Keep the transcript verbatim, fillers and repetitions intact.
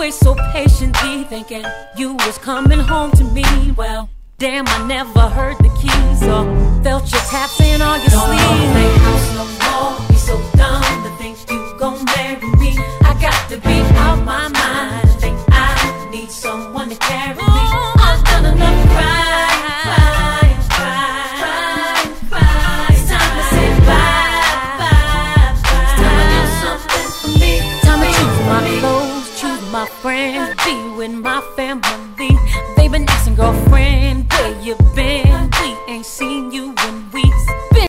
wait so patiently, thinking you was coming home to me. Well, damn, I never heard the keys or felt your taps in on your Don't sleeve. Don't play house no more, be so dumb to think you gon' marry me. I got to be out my mind, think I need someone to carry me. I've done enough crying, crying, crying, crying. It's time to say bye, bye, bye. It's time to do something for me. Time to choose my clothes, choose my friends, be with my family. They've been asking girlfriend.